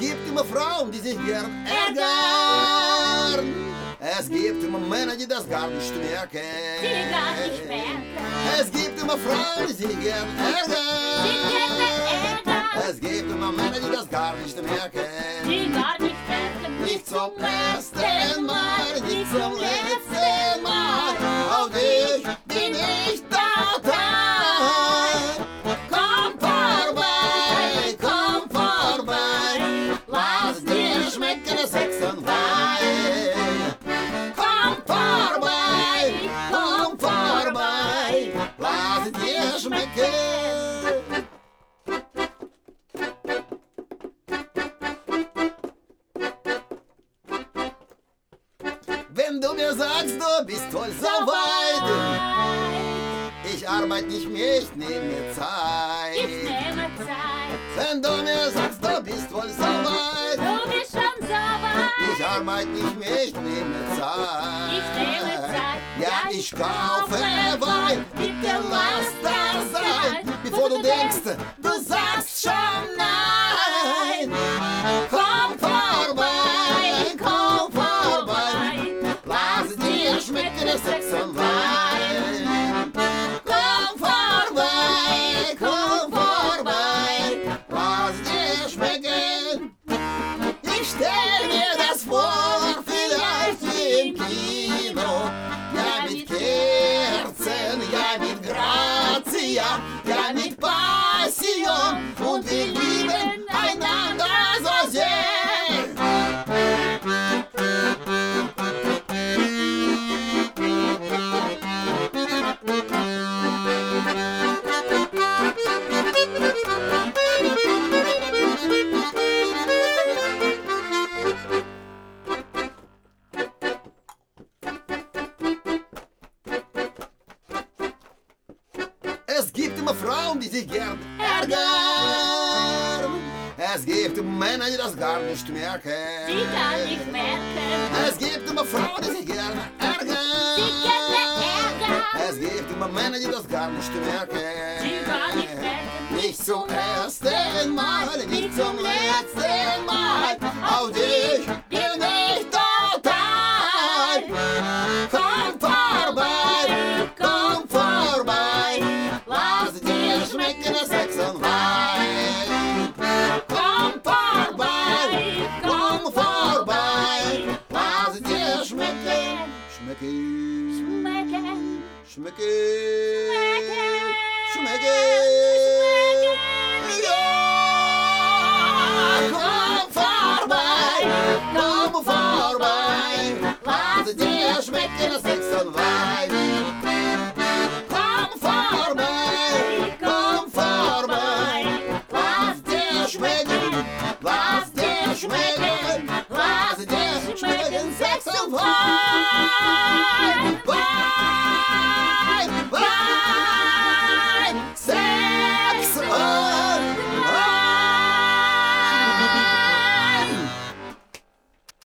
gibt immer Frauen, die sich gern ärgern. Es gibt immer Männer, die das gar nicht merken. Es gibt immer Frauen, die sich gern ärgern. Es gibt immer Männer, die das gar nicht merken. Nicht zum ersten Mal, nicht zum letzten Mal. Auf dich bin ich total. Komm vorbei, lass dir schmecken Sex und Wein. Komm vorbei, lass dir schmecken. Wenn du mir sagst, du bist voll so weit, ich arbeite nicht mehr, ich nehme mir Zeit. Wenn du mir sagst, du bist voll so weit, ich arbeite nicht mehr, ich nehme mir Zeit. Ja, ich kaufe Wein, bitte lass das sein, bevor du denkst, du sagst schon nein. Komm vorbei, lass dir schmecken Sex und Wein. Komm vorbei, lass dir schmecken. Ich stell mir das vor, vielleicht wie im Kino. Ja, mit Kerzen, ja, mit Grazia, ja, mit Passion. Und wir lieben einander so sehr. Es gibt immer Frauen, die sich gern ärgern. Es gibt Männer, die das gar nicht merken. Es gibt immer Frauen, die sich gern ärgern. Es gibt immer Männer, die das gar nicht merken. Nicht zum ersten Mal, nicht zum letzten Mal. Auf dich bin ich total. Komm vorbei, lass dir schmecken Sex und Wein. Komm vorbei, lass dir schmecken. Ja, komm vorbei, lass dir schmecken Sex und Wein. Komm vorbei, lass dir schmecken Sex und Wein.